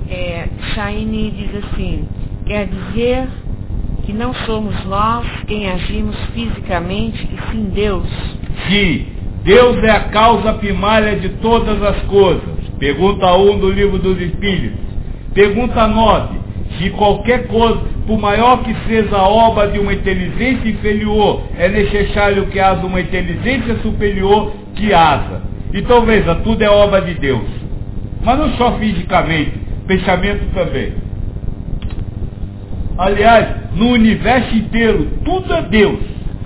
Shaini diz assim, quer dizer que não somos nós quem agimos fisicamente, e sim Deus. Sim, Deus é a causa primária de todas as coisas. Pergunta 1 do Livro dos Espíritos. Pergunta 9. Se qualquer coisa, por maior que seja a obra de uma inteligência inferior, é necessário que haja uma inteligência superior que haja. Então veja, tudo é obra de Deus. Mas não só fisicamente, pensamento também. Aliás, no universo inteiro, tudo é Deus.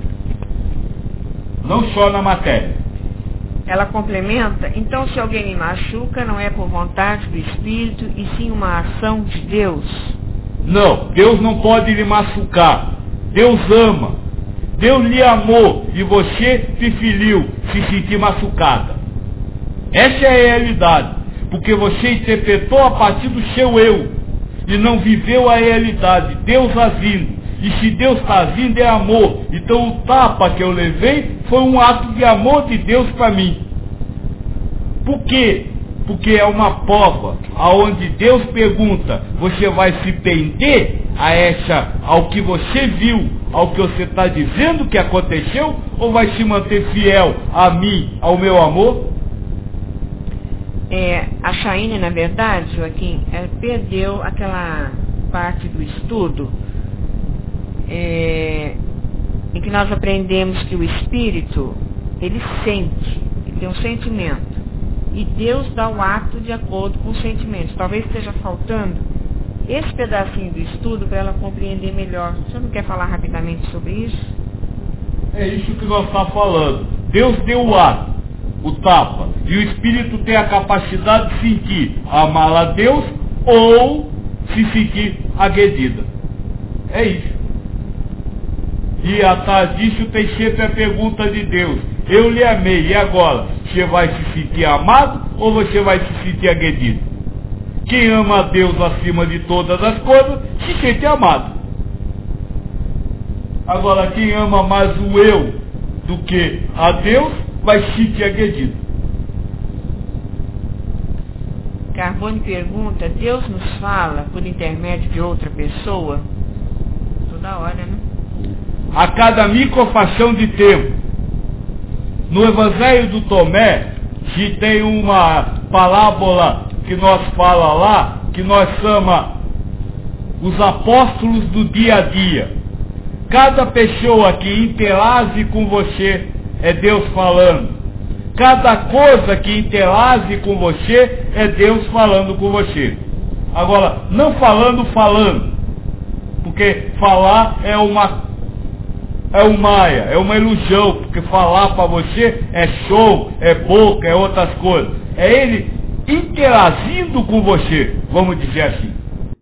Não só na matéria. Ela complementa, então se alguém me machuca, não é por vontade do Espírito, e sim uma ação de Deus. Não, Deus não pode lhe machucar. Deus ama. Deus lhe amou e você preferiu se sentir machucada. Essa é a realidade, porque você interpretou a partir do seu eu e não viveu a realidade, Deus agindo. E se Deus está agindo é amor. Então o tapa que eu levei foi um ato de amor de Deus para mim. Por quê? Porque é uma prova aonde Deus pergunta, você vai se prender ao que você viu, ao que você está dizendo que aconteceu, ou vai se manter fiel a mim, ao meu amor? A Shaini, na verdade, Joaquim, perdeu aquela parte do estudo em que nós aprendemos que o espírito, ele sente, ele tem um sentimento, e Deus dá o ato de acordo com os sentimentos. Talvez esteja faltando esse pedacinho do estudo para ela compreender melhor. Você não quer falar rapidamente sobre isso? É isso que nós estamos falando. Deus deu o ato, o tapa, e o espírito tem a capacidade de sentir amar a Deus ou se sentir agredida. É isso. E atrás disso tem sempre a pergunta de Deus. Eu lhe amei, e agora? Você vai se sentir amado ou você vai se sentir agredido? Quem ama a Deus acima de todas as coisas, se sente amado. Agora, quem ama mais o eu do que a Deus, vai se sentir agredido. Carbone pergunta, Deus nos fala por intermédio de outra pessoa? Toda hora, né? A cada microfração de tempo. No Evangelho do Tomé, que tem uma parábola que nós fala lá, que nós chama os apóstolos do dia a dia. Cada pessoa que interage com você é Deus falando. Cada coisa que interage com você é Deus falando com você. Agora, não falando, porque falar é um maia, é uma ilusão, porque falar para você é show, é boca, é outras coisas. É ele interagindo com você, vamos dizer assim.